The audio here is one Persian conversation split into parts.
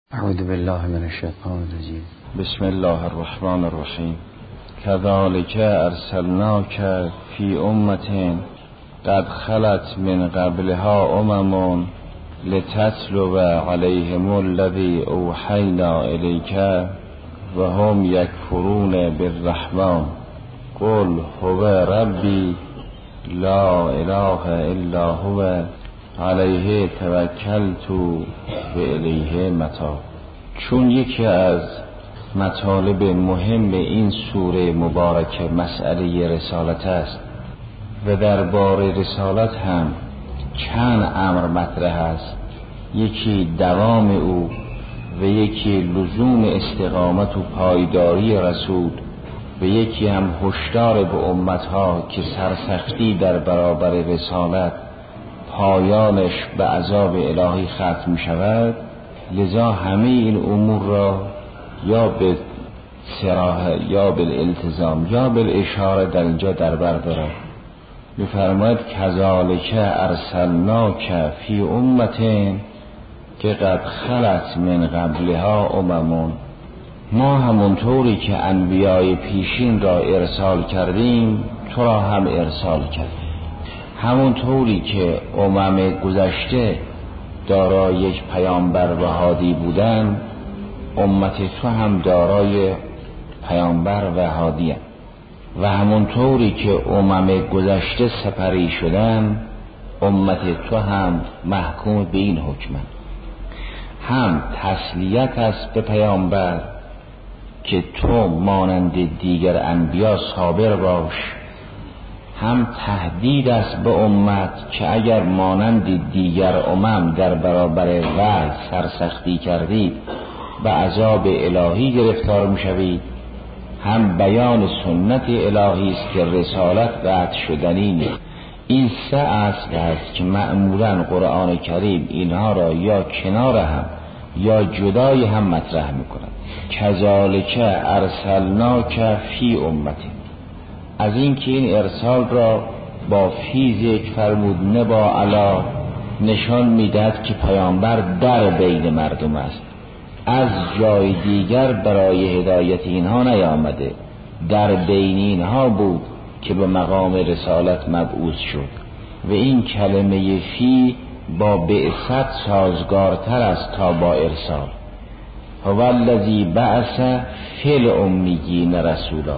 اعوذ بالله من الشیطان الرجیم. بسم الله الرحمن الرحیم. كذلك ارسلناك في امة قد خلت من قبلها امم لتتلو عليهم الذي اوحينا اليك وهم يكفرون بالرحمن قل هو ربي لا اله الا هو علیه توکلت و الیه متاب. چون یکی از مطالب مهم این سوره مبارکه مسئله رسالت است و درباره رسالت هم چند امر مطرح است، یکی دوام او و یکی لزوم استقامت و پایداری رسول و یکی هم هشدار به امتها که سرسختی در برابر رسالت پایانش به عذاب الهی ختم می شود. لذا همه این امور را یا به صراحه یا بالالتزام یا بالاشاره در اینجا در بر دارد. می‌فرماید کذالک ارسلناک فی امة که قد خلت من قبلها امم. ما همونطوری که انبیای پیشین را ارسال کردیم تو را هم ارسال کردیم، همونطوری که امم گذشته دارای یک پیامبر و هادی بودن، امت تو هم دارای پیامبر و هادی هست. و همونطوری که امم گذشته سپری شدن، امت تو هم محکوم به این حکم. هم تسلیت است به پیامبر که تو مانند دیگر انبیا صابر باش، هم تهدید است به امت که اگر مانند دیگر امم در برابر وحی سرسختی کردید به عذاب الهی گرفتار میشوید. هم بیان سنت الهی است که رسالت قطع شدنی نیست. این سه اصل است که معمولا قرآن کریم اینها را یا کنار هم یا جدای هم مطرح میکند. کذالک ارسلناک فی امة، از این که این ارسال را با فی ذکر فرمود نه با علا، نشان میدهد که پیامبر در بین مردم است، از جای دیگر برای هدایت اینها نیامده، در بین اینها بود که به مقام رسالت مبعوث شد. و این کلمه فی با بعثت سازگارتر است تا با ارسال. هو الذی بعث فی الامیین رسولا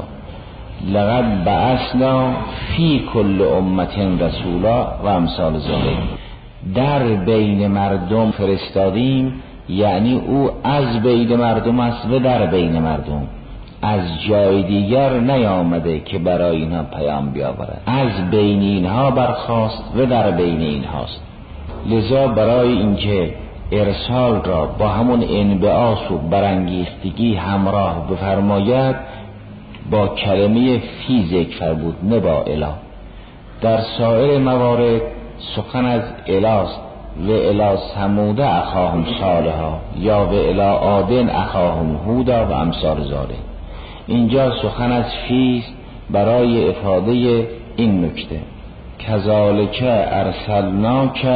لقد بعثنا فی کل امة رسولا و امثال ذالک. در بین مردم فرستادیم، یعنی او از بین مردم است و در بین مردم، از جای دیگر نیامده که برای اینها پیام بیاورد، از بین اینها برخاست و در بین اینهاست. لذا برای اینکه ارسال را با همون انبعاث و برانگیختگی همراه بفرماید با کلمه فی ذکر بود نه با اله. در سایر موارد سخن از الاست و الی ثمود اخاهم صالحا یا و الی عاد اخاهم هودا و امثال ذالک. اینجا سخن از فی برای افاده این نکته. کذالک ارسلناک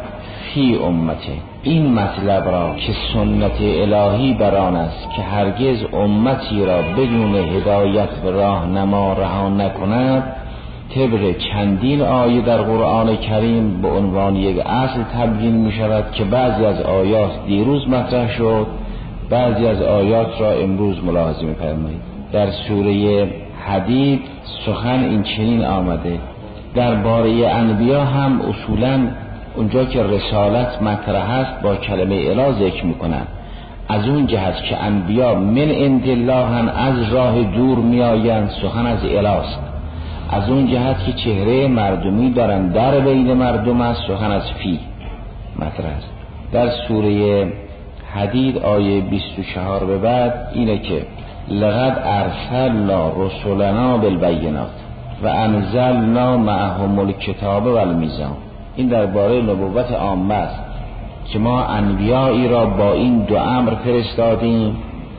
فی امة، این مطلب را که سنت الهی بران است که هرگز امتی را بدون هدایت و راهنما رها نکند، طبق چندین آیه در قرآن کریم به عنوان یک اصل تبیین می شود که بعضی از آیات دیروز مطرح شد، بعضی از آیات را امروز ملاحظه می فرمایید. در سوره حدید سخن این چنین آمده. درباره انبیا هم اصولاً اونجا که رسالت مطرح است با کلمه اله ذکر میکنن، از اون جهت که انبیا من عند الله از راه دور میآیند سخن از اله است. از اون جهت که چهره مردمی دارن در بین مردم است سخن از فی مطرح است. در سوره حدید آیه 24 به بعد اینه که لقد ارسلنا رسلنا بالبینات و انزلنا معهم الکتاب والمیزان. این درباره نبوت عامه است که ما انبیایی را با این دو امر فرستادیم،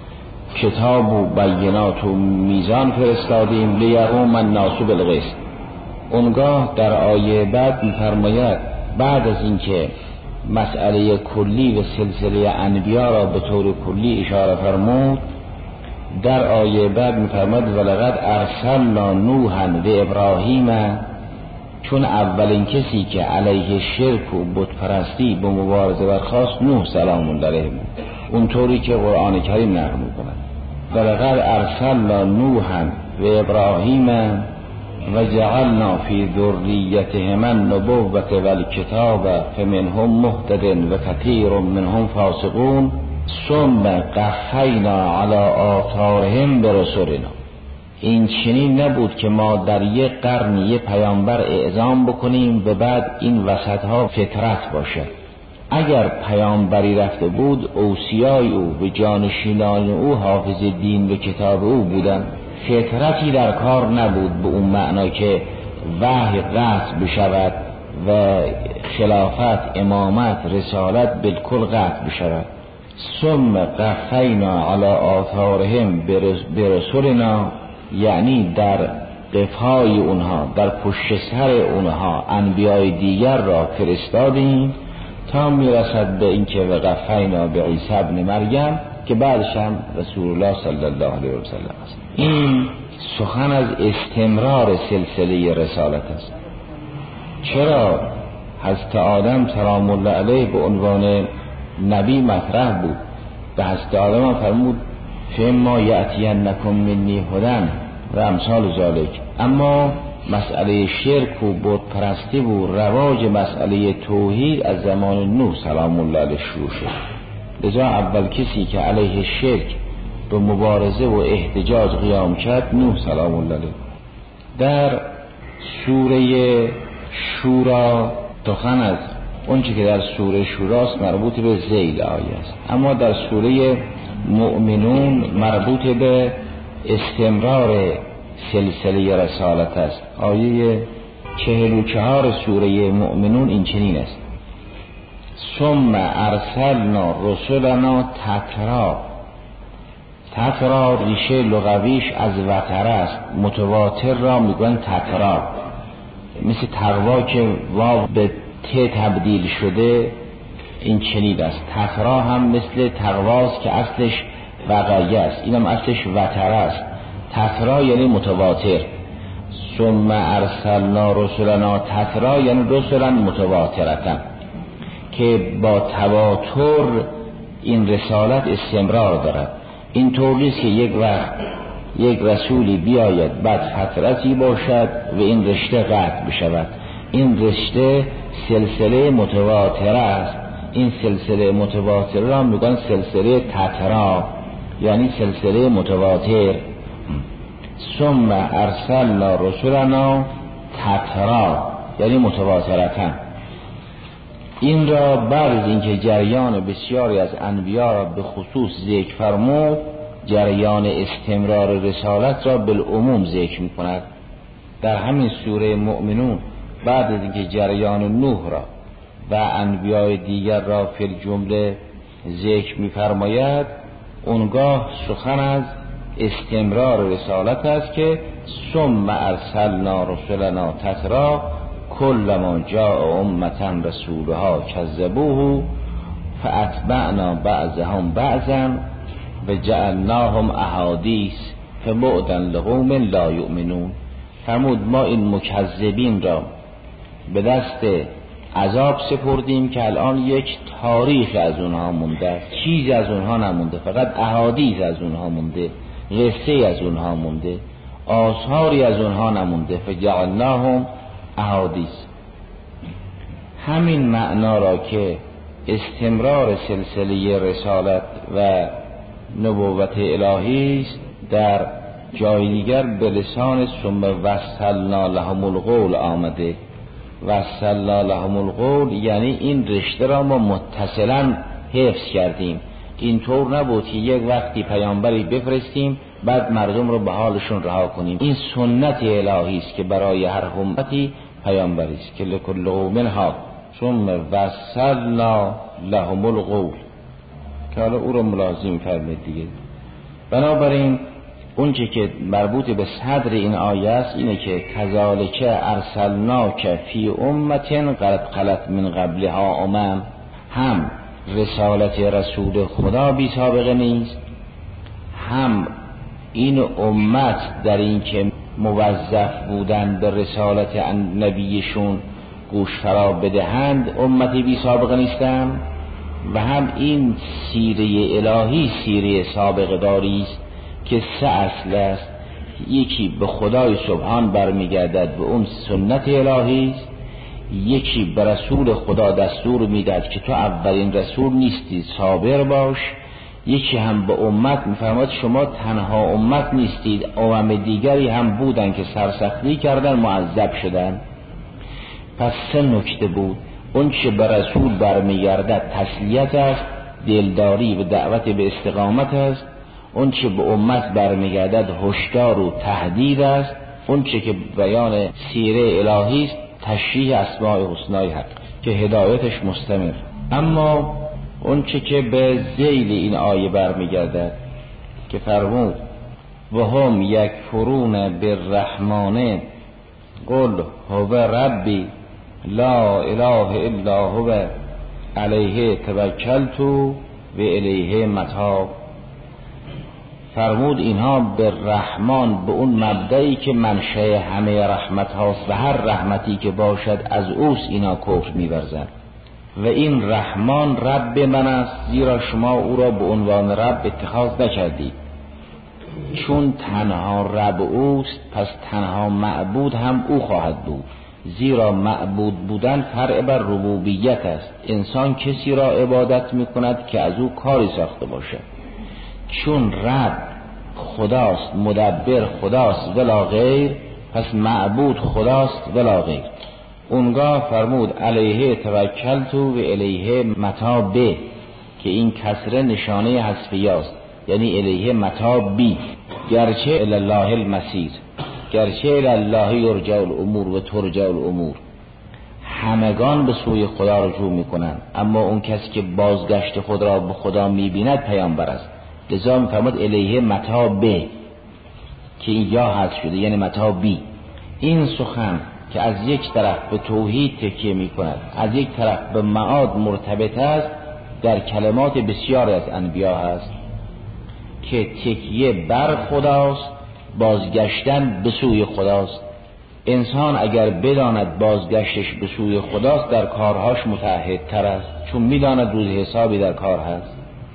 کتاب و بینات و میزان فرستادیم، لیقوم الناس بالقسط. اونگاه در آیه بعد می‌فرماید بعد از اینکه مسئله کلی و سلسله انبیا را به طور کلی اشاره فرمود، در آیه بعد می‌فرماید ولقد ارسلنا نوحا و ابراهیم، چون اولین کسی که علیه شرک و بت پرستی به مبارزه برخاست نوح سلام الله علیه بود، اونطوری که قرآن کریم نقل می‌کند. ولقد ارسلنا نوحا و ابراهیم و جعلنا فی ذریتهما النبوة والکتاب فمنهم مهتد و کثیر منهم فاسقون ثم قفینا علی آثارهم برسلنا. این چنین نبود که ما در یک قرن یک پیامبر اعزام بکنیم و بعد این وسطها فترت باشد. اگر پیامبری رفته بود اوصیای او و جانشینان او حافظ دین و کتاب او بودند، فترتی در کار نبود به اون معنا که وحی قطع بشود و خلافت، امامت، رسالت بالکل قطع بشود. ثم قفینا علی آثارهم برسولنا، یعنی در قفای اونها، در پشت سر اونها انبیای دیگر را فرستادیم تا میرسد به اینکه و قفینا به عیسی ابن مریم که بعدش هم رسول الله صلی الله علیه و سلم است. این سخن از استمرار سلسله رسالت است. چرا حضرت آدم سلام الله علیه به عنوان نبی مطرح بود؟ به حضرت آدم فرمود فیما یأتینکم منی هدی و امثال ذالک. اما مسئله شرک و بت پرستی و رواج مسئله توحید از زمان نوح سلام الله علیه شروع شد. لذا اول کسی که علیه شرک به مبارزه و احتجاج قیام کرد نوح سلام الله علیه. در سوره شورا سخن از اونچه که در سوره شوراست مربوط به ذیل آیه است، اما در سوره مؤمنون مربوط به استمرار سلسله رسالت است. آیه 44 سوره مؤمنون این چنین است: ثم ارسلنا رسلنا تترا. تترا ریشه لغویش از وتر است، متواتر را میگن تترا، مثل تقوا که واو به ت تبدیل شده این چنین است. تترا هم مثل تقواست که اصلش وقایه است، اینم اصلش وتر است. تترا یعنی متواتر. ثم ارسلنا رسلنا تترا یعنی رسلا متواترتا، که با تواتر این رسالت استمرار دارد. این طور نیست که یک وقت یک رسولی بیاید بعد فترتی باشد و این رشته قطع بشود. این رشته سلسله متواتره است. این سلسله متواتره را میگن سلسله تترا، یعنی سلسله متواتر. ثم ارسلنا رسلنا تترا یعنی متواترتا. این را بعد از اینکه جریان بسیاری از انبیا را به خصوص ذکر فرمود، جریان استمرار رسالت را بالعموم ذکر می کند. در همین سوره مؤمنون بعد از اینکه جریان نوح را و انبیای دیگر را فی الجمله ذکر می فرماید، اونگاه سخن از استمرار رسالت است که ثم ارسلنا رسلنا تترا کلما جاء امة رسولها کذبوه فاتبعنا بعضهم بعضا و جعلناهم احادیث فبعدا لقوم لا یؤمنون. فرمود ما این مکذبین را به دست عذاب سپردیم که الان یک تاریخ از اونها مونده، چیزی از اونها نمونده، فقط احادیث از اونها مونده، قصه از اونها مونده، آثاری از اونها نمونده. فجعلناهم احادیث. همین معنا را که استمرار سلسله رسالت و نبوت الهی است در جای دیگر به لسان ثم وصلنا لهم القول آمده. وصلنا لهم القول یعنی این رشته را ما متصلا حفظ کردیم. اینطور نبود که یک وقتی پیامبری بفرستیم بعد مردم رو به حالشون رها کنیم. این سنت الهی است که برای هر امتی پیامبری است که لکل قوم هاد ثم وصلنا لهم القول، که حالا او رو ملازم فرمید دیگه. بنابراین اونچه که مربوط به صدر این آیه است اینه که کذالک ارسلناک فی امة قد خلت من قبلها امم. هم رسالت رسول خدا بی سابقه نیست، هم این امت در این که موظف بودن به رسالت نبیشون گوش فرا بدهند امتی بی سابقه نیستند، و هم این سیره الهی سیره سابقه داری است که 3 اصل است. یکی به خدای سبحان برمیگردد، به اون سنت الهی است. یکی به رسول خدا دستور میداد که تو اولین رسول نیستی، صابر باش. یکی هم به امت میفرماد شما تنها امت نیستید، امم دیگری هم بودن که سرسختی کردن، معذب شدن. پس 3 نکته بود. اون چه به رسول برمیگردد تسلیت است، دلداری و دعوت به استقامت است. اون چه به امت برمیگردد هشدار و تهدید است. اون چه که بیان سیره الهی است، تشریح اسماء الحسنای حق که هدایتش مستمر. اما اون چه که به ذیل این آیه برمیگردد که فرمود و هم یکفرون بالرحمن قل هو ربی لا اله الا هو علیه توکلت و الیه متاب. فرمود اینها به رحمان، به اون مبدئی که منشأ همه رحمت هاست و هر رحمتی که باشد از اوست، اینا کفر می‌ورزند. و این رحمان رب من است، زیرا شما او را به عنوان رب اتخاذ نکردید. چون تنها رب اوست، پس تنها معبود هم او خواهد بود، زیرا معبود بودن فرع بر ربوبیت است. انسان کسی را عبادت می‌کند که از او کاری ساخته باشد. چون رب خداست، مدبر خداست ولا غیر، پس معبود خداست ولا غیر. اونگاه فرمود علیه توکلت و الیه متاب، که این کسره نشانه حذفیه است، یعنی الیه متاب بی، گرچه الی الله المصیر، گرچه الی الله یرجع الامور و ترجع الامور. همگان به سوی خدا رجوع میکنند، اما اون کسی که بازگشت خود را به خدا میبیند پیامبر است. لذا میفرماد الیه متاب، که این یا حذف شده یعنی متاب بی. این سخن که از یک طرف به توحید تکیه می کند، از یک طرف به معاد مرتبط است، در کلمات بسیاری از انبیا هست که تکیه بر خداست، بازگشتن به سوی خداست. انسان اگر بداند بازگشتش به سوی خداست، در کارهاش متعهدتر است، چون میداند روز حسابی در کار هست.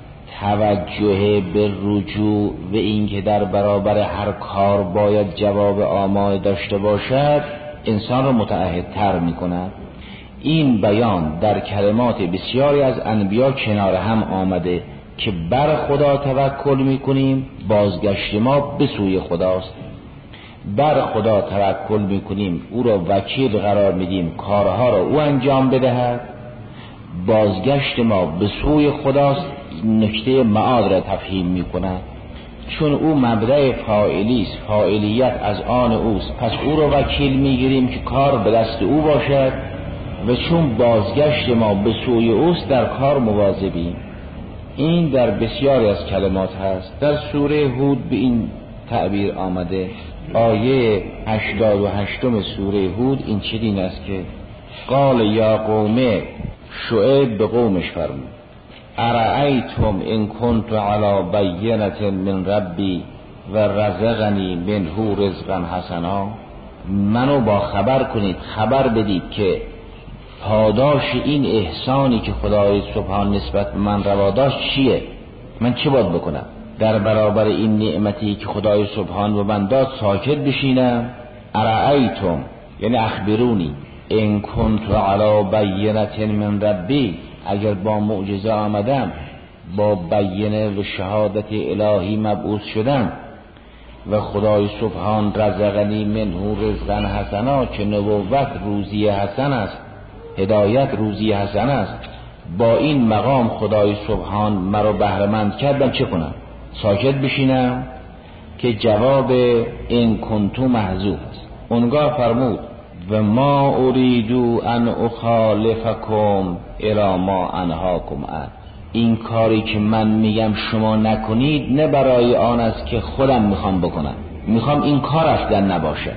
توجه به رجوع و اینکه در برابر هر کار باید جواب آماده داشته باشد، انسان را متعهدتر می کند. این بیان در کلمات بسیاری از انبیا کنار هم آمده که بر خدا توکل می کنیم، بازگشت ما به سوی خداست. بر خدا توکل می کنیم، او را وکیل قرار می دیم کارها را او انجام بدهد. بازگشت ما به سوی خداست، نکته معاد را تفهیم می کند. چون او مبدأ فاعلی است، فاعلیت از آن اوست، پس او را وکیل میگیریم که کار به دست او باشد، و چون بازگشت ما به سوی اوست در کار مواظبیم. این در بسیاری از کلمات هست. در سوره هود به این تعبیر آمده. آیه 88 سوره هود این چنین است که قال یا قوم، شعیب به قومش فرمود ارأیتم ان کنت علی بینة من ربی و رزقنی منه رزقا حسنا. منو با خبر کنید، خبر بدید که پاداش این احسانی که خدای سبحان نسبت به من روا داشت چیه، من چه باید بکنم؟ در برابر این نعمتی که خدای سبحان به من داد ساکت بشینم؟ ارأیتم یعنی اخبرونی، ان کنت علی بینة من ربی، اگر با معجزه آمدم، با بینه و شهادت الهی مبعوث شدم، و خدای سبحان رزقنی منه رزقا حسنا، که نبوت روزی حسن است، هدایت روزی حسن است، با این مقام خدای سبحان مرا بهره‌مند کرد، چه کنم؟ ساکت بشینم؟ که جواب این کنتو محذوف است. اونگاه فرمود و ما اریدو ان اخالفکم الی ما انهاکم عنه. این کاری که من میگم شما نکنید، نه برای آن است که خودم میخوام بکنم، میخوام این کار اصلا نباشه.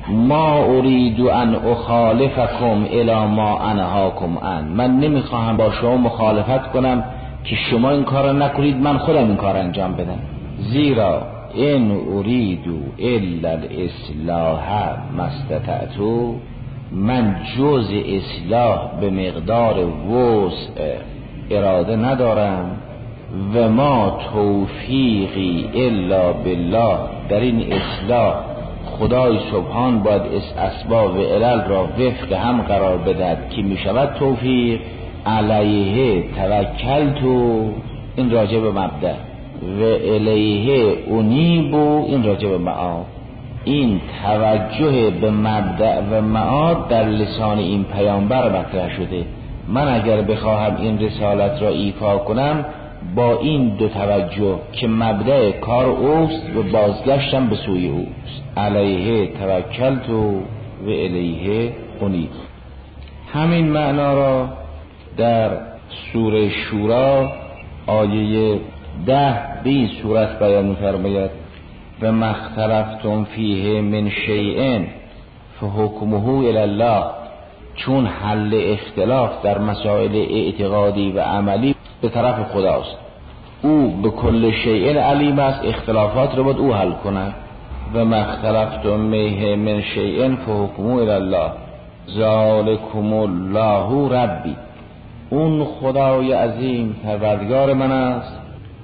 ما اريد ان اخالفکم الی ما انهاکم عن، من نمیخواهم با شما مخالفت کنم که شما این کار را نکنید من خودم این کار انجام بدم. زیرا ان اريد الا الاصلاح ما استطعت، من جز اصلاح به مقدار وسع اراده ندارم و ما توفیقی الا بالله، در این اصلاح خدای سبحان باید اسباب و علل را وفق هم قرار بدهد که می شود توفیق. علیه توکلت، این راجع به مبدأ، و الیه انیب، این راجع به معاد. این توجه به مبدأ و معاد در لسان این پیامبر مطرح شده. من اگر بخواهم این رسالت را ایفا کنم با این دو توجه که مبدأ کار اوست و بازگشتم به سوی اوست. علیه توکلت و الیه انیب. همین معنا را در سوره شورا آیه 10 به این صورت بیان می‌فرماید: و ما اختلفتم فیه من شیء فحکمه الی الله، چون حل اختلاف در مسائل اعتقادی و عملی به طرف خداست. او به کل شیء علیم است، اختلافات رو باید او حل کند. و ما اختلفتم من شیء فحکمه الی الله ذالکم الله ربی، اون خدای عظیم پروردگار من است.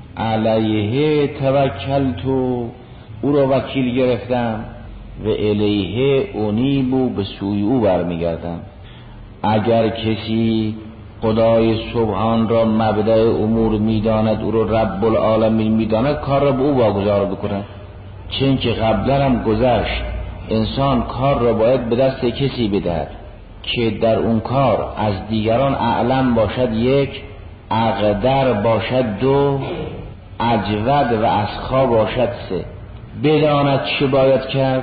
علیه توکلت، او را وکیل گرفتم. و الیه انیب، به سوی او برمیگردم. اگر کسی خدای سبحان را مبدأ امور میداند، او را رب العالمین میداند، کار را به او واگذار بکند. چون که قبلا هم گذشت، انسان کار را باید به دست کسی بدهد که در اون کار از دیگران اعلم باشد، یک، اقدر باشد، دو، اجود و اسخا باشد، سه، بداند چه باید کرد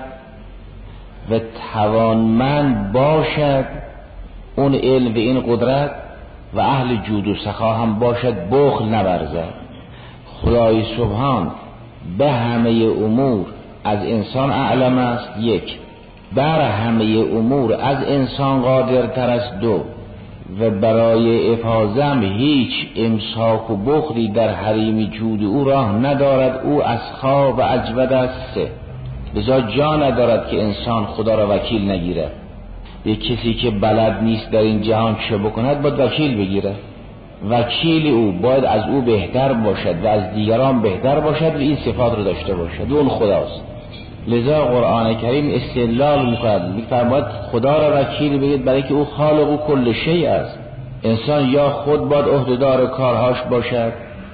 و توانمند باشد اون علم و این قدرت، و اهل جود و سخا هم باشد، بخل نورزد. خدای سبحان به همه امور از انسان اعلم است، یک، بر همه امور از انسان قادرتر است، دو، و برای افاظم هیچ امساک و بخلی در حریم جود او راه ندارد، او اسخا و اجود است، سه، لذا جا ندارد که انسان خدا را وکیل نگیرد. یک کسی که بلد نیست در این جهان چه بکند باید وکیل بگیرد. وکیل او باید از او بهتر باشد و از دیگران بهتر باشد و این صفات رو داشته باشد، اون خداست. لذا قرآن کریم استدلال می‌کند، می‌فرماید خدا را وکیل بگید برای که او خالق و کل شیء است. انسان یا خود باید عهده‌دار کارهاش باشد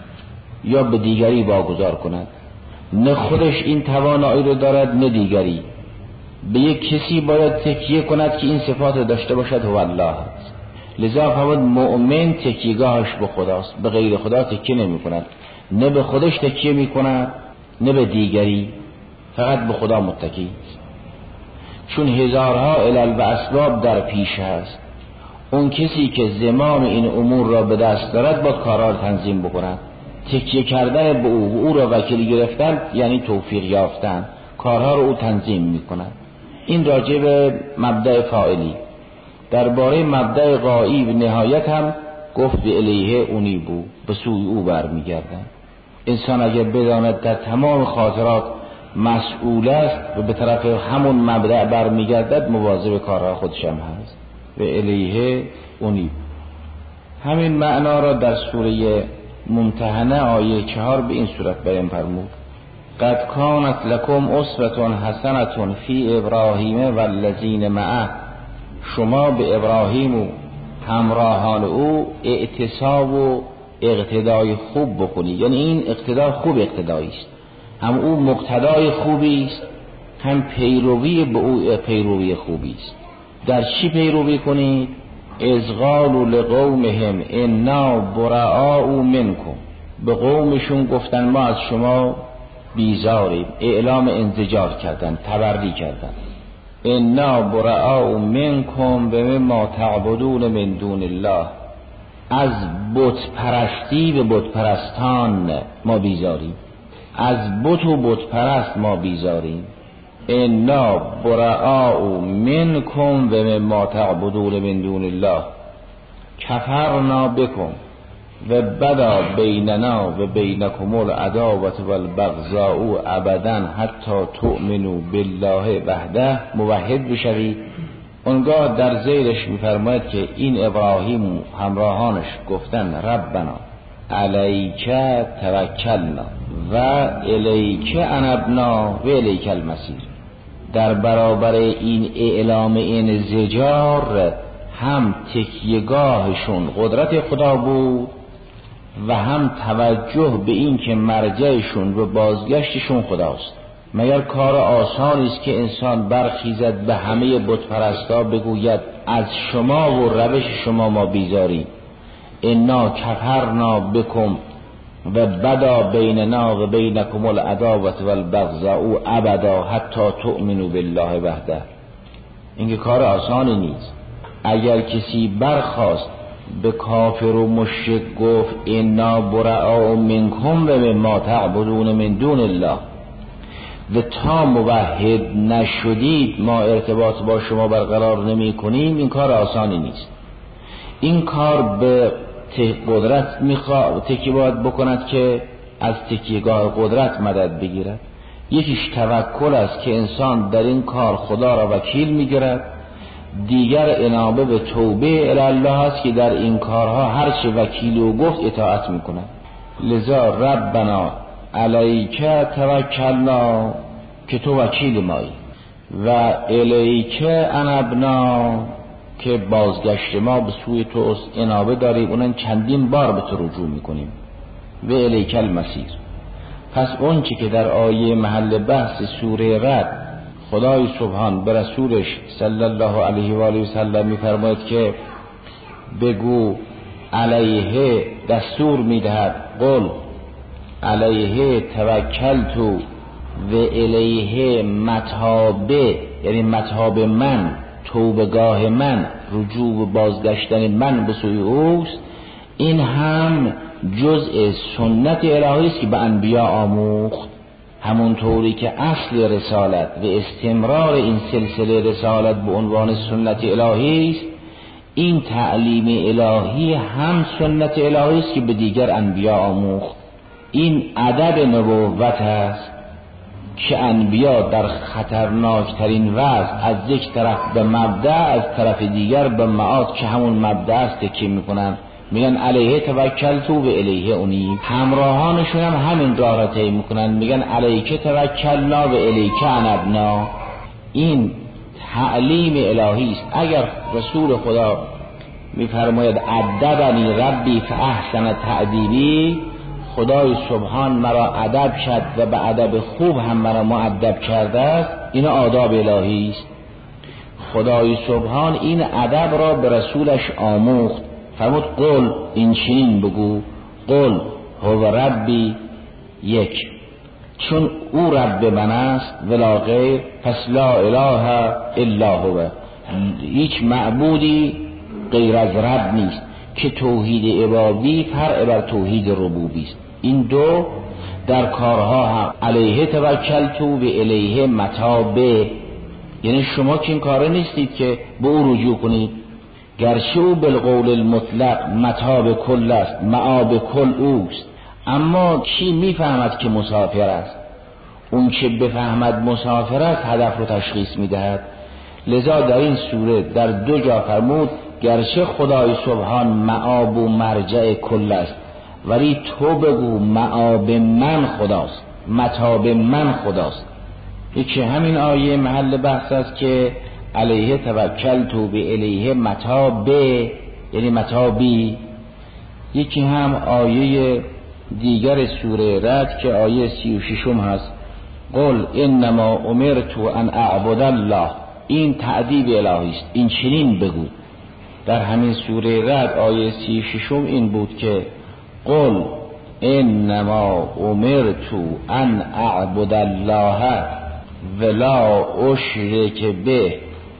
یا به دیگری واگذار کند. نه خودش این توانایی رو دارد نه دیگری، به یک کسی باید تکیه کند که این صفات رو داشته باشد، هو الله است. لذا فرمود مؤمن تکیه‌گاهش به خداست، به غیر خدا تکیه نمی کند، نه به خودش تکیه می کند نه به دیگری، فقط به خدا متکی است. چون هزارها علل و اسباب در پیش هست، اون کسی که زمام این امور را به دست دارد باید کارها را تنظیم بکند. تکیه کردن به او را وکیل گرفتن یعنی توفیق یافتن، کارها رو او تنظیم می کند. این راجع به مبدأ فاعلی. درباره مبدأ غایب نهایت هم گفت به الیه انیبو، به سوی او برمیگردن. انسان اگر بداند در تمام خاطرات مسئول است و به طرف همون مبدأ برمیگردد، مواظب کارها خودش هم هست. و الیه انیب. همین معنا را در سوره ممتحنه آیه 4 به این صورت بیان فرمود: قد کانت لکم اسوة حسنة فی ابراهیم والذین معه، شما به ابراهیم و همراهان او اعتصاب و اقتدای خوب بکنید. یعنی این اقتدا خوب اقتدایی است، هم او مقتدای خوبی است، هم پیروی به او پیروی خوبی است. در چی پیروی کنید؟ اذ قالوا لقومهم انا براء منکم، به قومشون گفتن ما از شما بیزاریم، اعلام انزجار کردن، تبری کردن. انا براء منکم بما تعبدون من دون الله، از بت پرستی به بت پرستان ما بیزاریم، از بت و بت پرست ما بیزاریم. انا براء منکم و مما تعبدون من دون الله کفرنا بکم و بدا بیننا و بینکم العداوة والبغضاء ابدا حتی تؤمنوا بالله وحده موحد بشوید. اونگاه در زیرش میفرماید که این ابراهیم همراهانش گفتن ربنا علیک توکلنا و الیک انبنا و الیک المصیر. در برابر این اعلام این زجار هم تکیهگاهشون قدرت خدا بود و هم توجه به این که مرجعشون و بازگشتشون خداست. مگر کار آسانی است که انسان برخیزد به همه بت پرستا بگوید از شما و روش شما ما بیزاریم، انا کفرنا بکم و بدا بیننا و بینکم العداوة والبغضاء ابدا حتی تؤمنوا بالله وحده. این که کار آسانی نیست. اگر کسی برخاست به کافر و مشرک گفت انا براء منکم و مما تعبدون من دون الله و تا موحد نشدید ما ارتباط با شما برقرار نمی کنیم، این کار آسانی نیست. این کار به قدرت میخواد تکی باید بکند که از تکیهگاه قدرت مدد بگیرد. یکیش توکل است که انسان در این کار خدا را وکیل میگیرد. دیگر انابه به توبه الی الله است که در این کارها هر چه وکیل او گفت اطاعت میکند. لذا ربنا علیک توکلنا که تو وکیل مایی و الیک انبنا که بازگشت ما به سوی توست، انابه داریم اونن چندین بار به تو رجوع میکنیم و الیک المصیر. پس اون چی که در آیه محل بحث سوره رد خدای سبحان به رسولش صلی الله علیه و آله و سلم میفرماید که بگو علیه دستور میدهد قل علیه توکلت و الیه متابه، یعنی متاب من، توبگاه من، رجوع و بازگشتن من به سوی اوست. این هم جزء سنت الهی است که به انبیا آموخت، همون طوری که اصل رسالت و استمرار این سلسله رسالت به عنوان سنت الهی است. این تعلیم الهی هم سنت الهی است که به دیگر انبیا آموخت. این ادب نبوت است که انبیا در خطرناکترین وضع از یک طرف به مبدأ، از طرف دیگر به معاد که همون مبدأ است که میکنن، میگن علیه توکلتو و الیه انیب. همراهانشون هم همین راه را طی میکنن، میگن علیک توکلنا و الیک انبنا. این تعلیم الهی است. اگر رسول خدا میفرماید ادبنی ربی فاحسن تأدیبی، خدای سبحان مرا ادب کرد و به ادب خوب هم مرا مؤدب کرده است، این آداب الهی است. خدای سبحان این ادب را به رسولش آموخت. فرمود قل، این چنین بگو، قل هو ربی یک، چون او رب من است ولا غیر، پس لا اله الا هو، هیچ معبودی غیر از رب نیست که توحید عبادی فرع بر توحید ربوبی است. این دو در کارها هم علیه توکلت و الیه متابه، یعنی شما که این کاره نیستید که به او رجوع کنید، گرچه او بالقول المطلق متاب کل است، معاب کل اوست، اما کی میفهمد که مسافر است؟ اون که بفهمد مسافر است هدف رو تشخیص میدهد. لذا در این سوره در دو جا فرمود گرچه خدای سبحان معاب و مرجع کل است، ولی تو بگو معاب من خداست، متاب من خداست. یکی همین آیه محل بحث است که علیه توکلت و به الیه متابه، یعنی متابی. یکی هم آیه دیگر سوره رد که آیه 36 هست، قل انما امرت ان اعبد الله. این تعذیب الهی است، این چنین بگو. در همین سوره رد آیه 36 این بود که قل انما امرت ان اعبد الله ولا اشرک به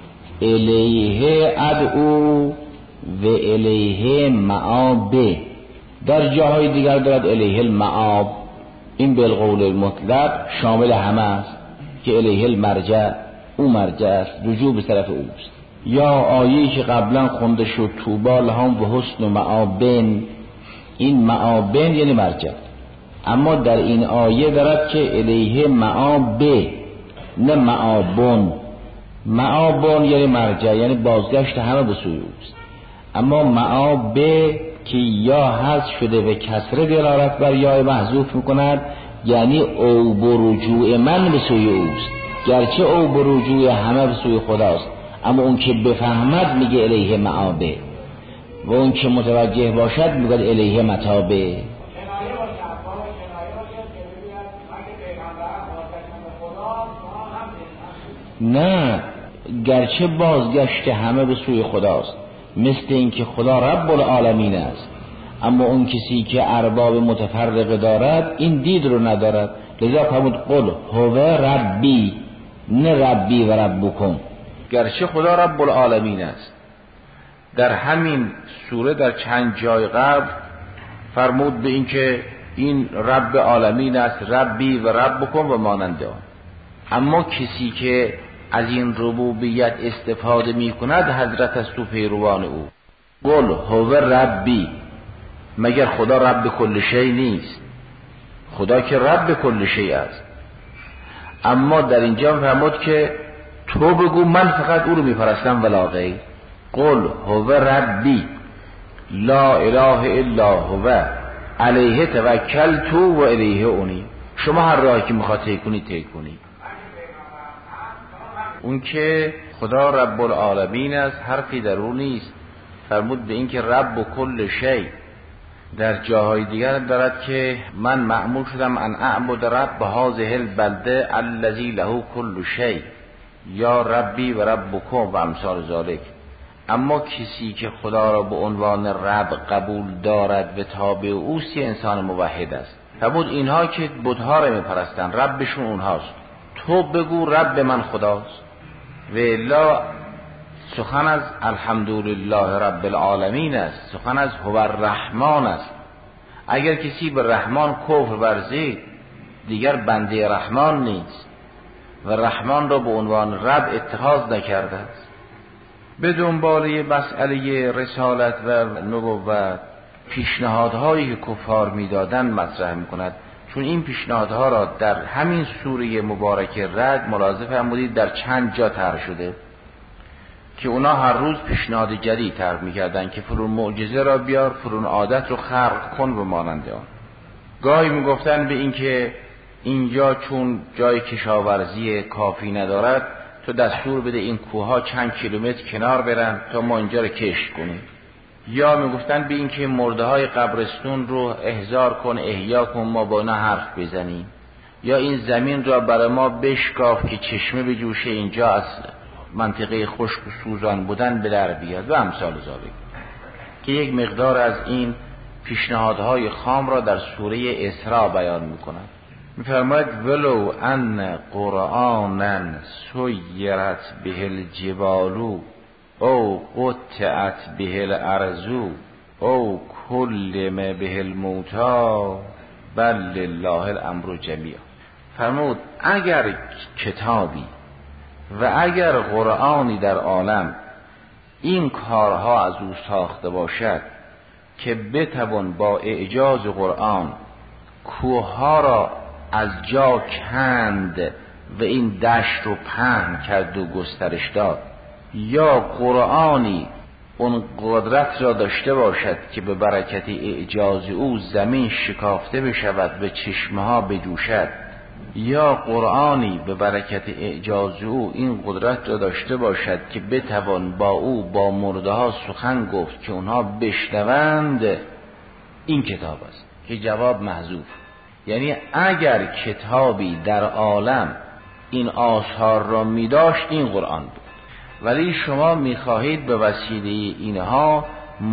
الیه ادعو و الیه مآب. در جاهای دیگر دارد الیه المآب. این بالقول المطلق شامل همه است. که الیه المرجع، او مرجع است، رجوع به طرف اوست. یا آیه‌ای که قبلا خونده شد طوبی لهم و حسن مآبن، این مآبن یعنی مرجع، اما در این آیه دارد که الیه مآب نه مآبن. مآبن یعنی مرجع، یعنی بازگشت همه به سوی اوست، اما مآب که یا حذف شده و کسره دلالت بر یا محذوف میکند، یعنی او برجوع من به سوی اوست، گرچه او برجوع همه به سوی خداست، اما اون که بفهمد میگه الیه مآبه و اون که متوجه باشد میگه الیه متابه. نه، گرچه بازگشت همه به سوی خداست، مثل اینکه خدا رب العالمین است، اما اون کسی که ارباب متفرقه دارد این دید رو ندارد. لذا فرمود قل هو ربی نه ربی و ربکم، گرچه خدا رب العالمین است. در همین سوره در چند جای قبل فرمود به این که این رب عالمین است، ربی و ربکم و مانند آن. اما کسی که از این ربوبیت استفاده می کند حضرت است و پیروان او. قل هو ربی، مگر خدا رب کل شی نیست؟ خدا که رب کل شی است. اما در اینجا فرمود که تو بگو من فقط او رو می پرستم ولا غیر. قل هو ربی لا اله الا هو علیه توکلت و الیه انیب. شما هر راهی که میخواد طی کنید طی کنید. اون که خدا رب العالمین است حرفی در او نیست. فرمود به این که رب و کل شی. در جاهای دیگر دارد که من مأمور شدم ان اعبد رب هذه البلده الذی له کل شی یا ربی و ربکم و امثال ذالک. اما کسی که خدا را به عنوان رب قبول دارد و تابع اوست انسان موحد است. فرمود اینها که بت‌ها را میپرستن ربشون اونهاست، تو بگو رب من خداست. و الا سخن از الحمدلله رب العالمین است، سخن از هو الرحمن است. اگر کسی به رحمان کفر ورزید دیگر بنده رحمان نیست و رحمان را به عنوان رب اتخاذ نکرده است. به دنباله مسئله رسالت و نبوت پیشنهادهایی که کفار میدادن مطرح میکند، چون این پیشنهادها را در همین سوره مبارکه رد ملاحظه فرمودید در چند جا طرح شده که اونا هر روز پیشنهاد جدید طرح میکردن که فلان معجزه را بیار، فلان عادت رو خلق کن و مانند آن. گاهی میگفتن به این که اینجا چون جای کشاورزی کافی ندارد تو دستور بده این کوها چند کیلومتر کنار برن تا ما اینجا رو کشت کنیم. یا میگفتن به این که مرده های قبرستون رو احضار کن، احیا کن، ما با اینا حرف بزنیم. یا این زمین را برای ما بشکاف که چشمه بجوشه اینجا از منطقه خشک و سوزان بودن به در بیاد و امثال ذالک، که یک مقدار از این پیشنهادهای خام را در سوره اسراء بیان میکنند. میفرماید ولو ان قرآنا سیرت به الجبال او قطعت به الارض او کلم به الموتی بل لله الامر جمیعا. فرمود اگر کتابی و اگر قرآنی در عالم این کارها از او ساخته باشد که بتوان با اعجاز قرآن کوهها را از جا کند و این دشت رو پهن کرد و گسترش داد، یا قرآنی اون قدرت را داشته باشد که به برکت اعجاز او زمین شکافته بشود و چشمه ها بجوشد، یا قرآنی به برکت اعجاز او این قدرت را داشته باشد که بتوان با او با مرده ها سخن گفت که اونها بشنوند، این کتاب است که جواب محذوف. یعنی اگر کتابی در عالم این آثار را می داشت این قرآن بود، ولی شما می خواهید به وسیله اینها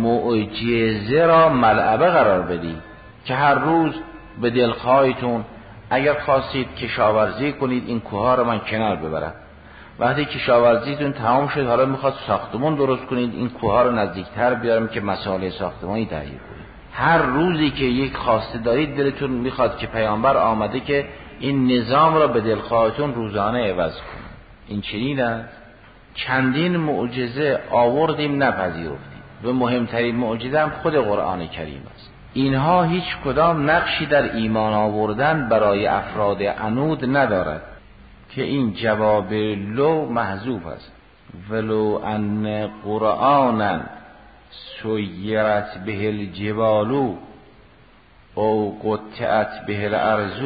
معجزه را ملعبه قرار بدید که هر روز به دلخواهتون اگر خواستید کشاورزی کنید این کوها را من کنار ببرم، وقتی کشاورزیتون تمام شد حالا میخواد ساختمان درست کنید این کوها را نزدیکتر بیارم که مسائل ساختمانی تهیه کنید. هر روزی که یک خواسته دارید دلتون میخواد که پیامبر آمده که این نظام را به دلخواهتون روزانه عوض کنید. این چنین است. چندین معجزه آوردیم نپذیرفتیم و مهمترین معجزه هم خود قرآن کریم است. اینها هیچ کدام نقشی در ایمان آوردن برای افراد عنود ندارد که این جواب لو محذوف است. ولو ان قرآنا سیرت به الجبال او قطعت به الارض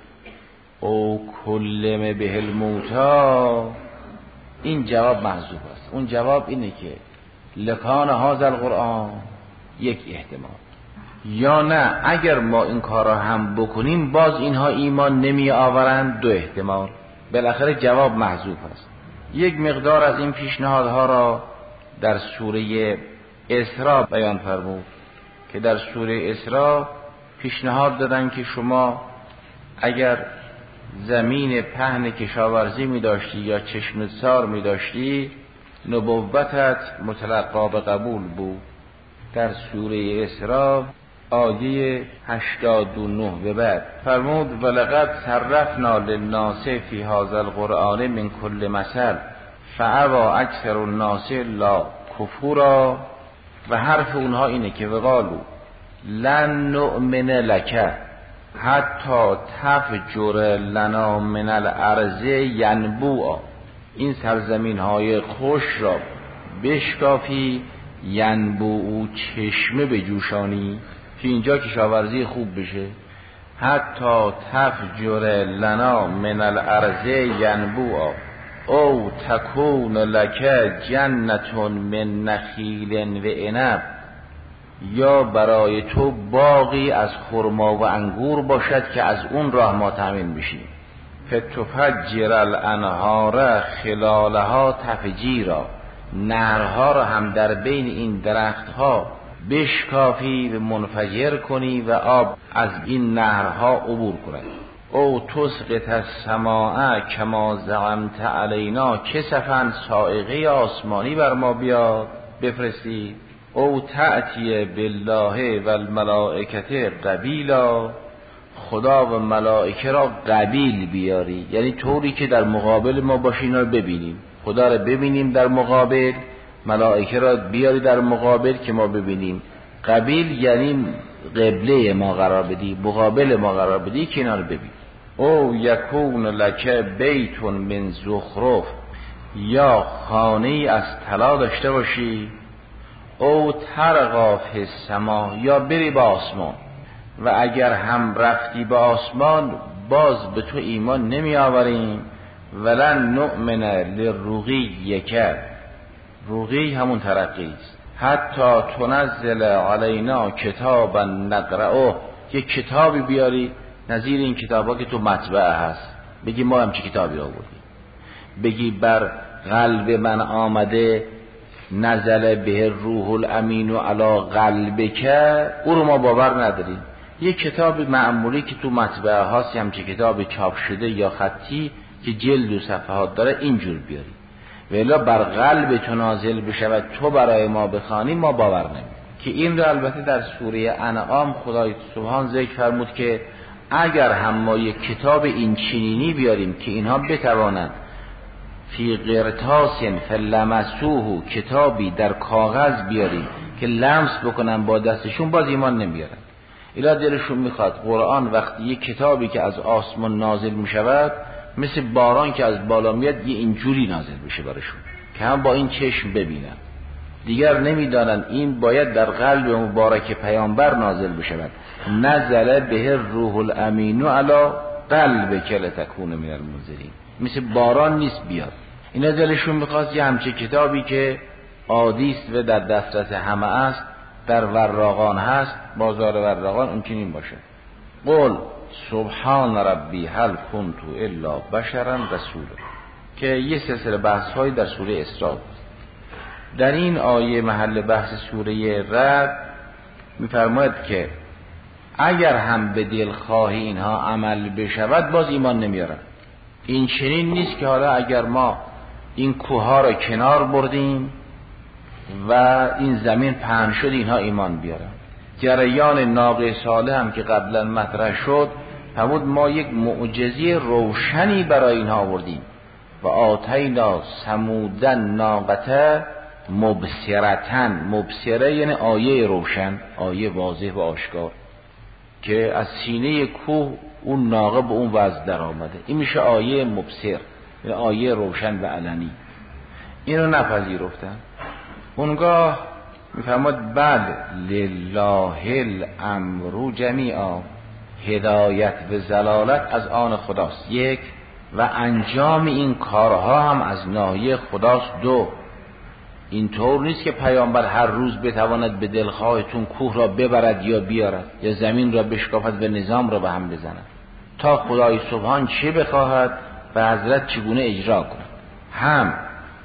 او کلم به الموتی، این جواب محذوف است. اون جواب اینه که لکان هذا القرآن یک احتمال، یا نه اگر ما این کار را هم بکنیم باز اینها ایمان نمی آورند، دو احتمال. بالاخره جواب محذوف است. یک مقدار از این پیشنهادها را در سوره اسراء بیان فرمود که در سوره اسراء پیشنهاد دادن که شما اگر زمین پهن کشاورزی می داشتی یا چشمه‌سار می داشتی نبوتت متلقا به قبول بود. در سوره اسراء آیه 89 به بعد فرمود ولقد صرفنا للناس فی هذا القرآن من کل مثل فابی اکثر الناس الا کفورا. و حرف اونها اینه که وقالو لن نؤمن لک حتی تفجر لنا من الارض ینبوعا، این سرزمین های خوش را بشکافی، ینبوع چشمه بجوشانی که اینجا کشاورزی خوب بشه. حتی تفجر لنا من الارض ینبوعا او تکون لک جنت من نخیل و عنب، یا برای تو باغی از خرما و انگور باشد که از اون راه ما تامین بشیم. فتفجر الانهار خلالها تفجیرا، نهرها را هم در بین این درختها بشکافی و منفجر کنی و آب از این نهرها عبور کند. او تسقط السماء کما زعمت علینا کسفا، صاعقه آسمانی بر ما بیاد بفرستی. او تأتی بالله و الملائکه قبیلا، خدا و ملائکه را قبیل بیاری، یعنی طوری که در مقابل ما باشی، اینا رو ببینیم، خدا را ببینیم در مقابل، ملائکه را بیاری در مقابل که ما ببینیم. قبیل یعنی قبله ما قرار بدی، مقابل ما قرار بدی که اینا رو ببین. او یکون لک بیت من زخرف، یا خانه‌ای از طلا داشته باشی. او ترقا فی السما، یا بری به آسمان. و اگر هم رفتی به آسمان باز به تو ایمان نمی آوریم. ولن نؤمن للرقیک، رقی همون ترقی است. حتی تنزل علینا کتابا نقرأه، یک کتابی بیاری نظیر این کتابا که تو مطبعه هست، بگی ما هم چه کتابی آوردیم، بگی بر قلب من آمده نزل به روح الامین علی قلبک، او رو ما باور نداریم. یک کتاب معمولی که تو مطبعه هاست، همچه کتاب چاپ شده یا خطی که جلد و صفحات داره، اینجور بیاری. ولی بر قلب تو نازل بشود تو برای ما بخوانی، ما باور نمیم. که این رو البته در سوره انعام خدای سبحان ذکر فرمود که اگر هم ما یک کتاب این چنینی بیاریم که اینها بتوانند فی قرطاس فلمسوه، کتابی در کاغذ بیاریم که لمس بکنن با دستشون، باز ایمان نمیارن. الا دلشون میخواد قرآن وقتی یک کتابی که از آسمان نازل میشود مثل باران که از بالا میاد یه اینجوری نازل بشه برشون که هم با این چشم ببینن. دیگر نمیدانن این باید در قلب مبارک پیامبر نازل بشود. نزل به روح الامین علی قلبک لتکون من المنذرین، مثل باران نیست بیاد. اینا دلشون میخواست یه همچه کتابی که عادیست و در دسترس همه است، در وراقان هست، بازار وراقان، اون چنین باشه. قل سبحان ربی هل کنت الا بشرا رسولا، که یه سلسله بحث های در سوره اسراء. در این آیه محل بحث سوره رعد میفرماید که اگر هم به دلخواهی اینها عمل بشود باز ایمان نمیارن. این چنین نیست که حالا اگر ما این کوه را کنار بردیم و این زمین پهن شد اینها ایمان بیارن. جریان ناقه صالح هم که قبلا مطرح شد، فرمود ما یک معجزه روشنی برای اینها آوردیم و آتینا ثمودن ناقته مبصرتن. مبصره یعنی آیه روشن، آیه واضح و آشکار که از سینه کوه اون ناقه به اون وضع در آمده. این میشه آیه مبصر، یعنی آیه روشن و علنی. اینو نپذیرفتن. اونگاه میفرماد بل لله الامر جمیعا، هدایت و ضلالت از آن خداست یک، و انجام این کارها هم از ناحیه خداست دو. اینطور نیست که پیامبر هر روز بتواند به دلخواهتون کوه را ببرد یا بیارد یا زمین را بشکافد و نظام را به هم بزند. تا خدای سبحان چه بخواهد و حضرت چگونه اجرا کند. هم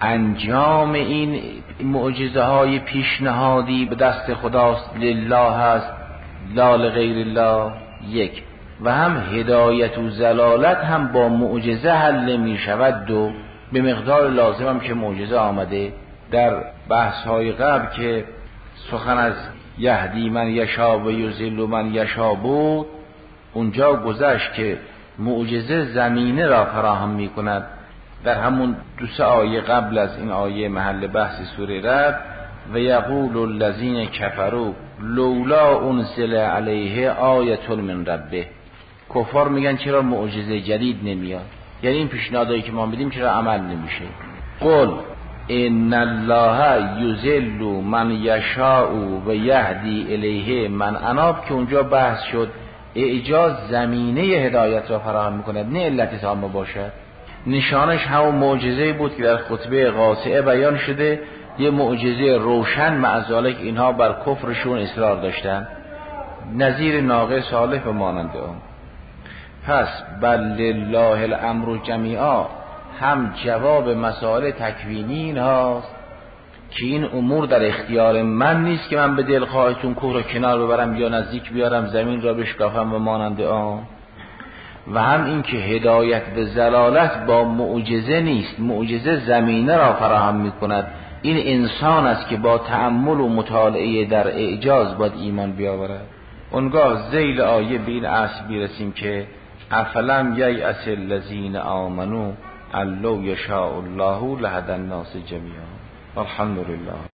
انجام این معجزه های پیشنهادی به دست خداست، لله هست، لا لغیر الله یک، و هم هدایت و ضلالت هم با معجزه حل می شود دو. به مقدار لازم هم که معجزه آمده. در بحث های قبل که سخن از یهدی من یشا و یضل من یشا بود، اونجا گذشت که معجزه زمینه را فراهم می کند. در همون دو سه آیه قبل از این آیه محل بحث سوره رعد، و یقول الذین کفروا لولا انزل علیه آیه من ربه. کفار میگن چرا معجزه جدید نمیاد، یعنی این پیشنهادایی که ما میدیم چرا عمل نمیشه. قل ان الله یضل من یشاء و یهدی الیه من اناب، که اونجا بحث شد اعجاز زمینه هدایت را فراهم میکند نه علت تامه باشد. نشانش همون معجزه بود که در خطبه قاطعه بیان شده، یه معجزه روشن، مع ذالک اینها بر کفرشون اصرار داشتن، نظیر ناقه صالح و مانند آن. پس بل لله الامر جمیعا هم جواب مسائل تکوینی این هاست که این امور در اختیار من نیست که من به دلخواهتون کوه را کنار ببرم یا نزدیک بیارم، زمین را بشکافم و مانند آن. و هم این که هدایت به ضلالت با معجزه نیست، معجزه زمینه را فراهم می کند. این انسان است که با تأمل و مطالعه در اعجاز باید ایمان بیاورد. اونگاه ذیل آیه به این اصل بیرسیم که افلم ییأس الذین آمنوا ان لو یشاء الله لهدی الناس جمیعا. الحمدلله.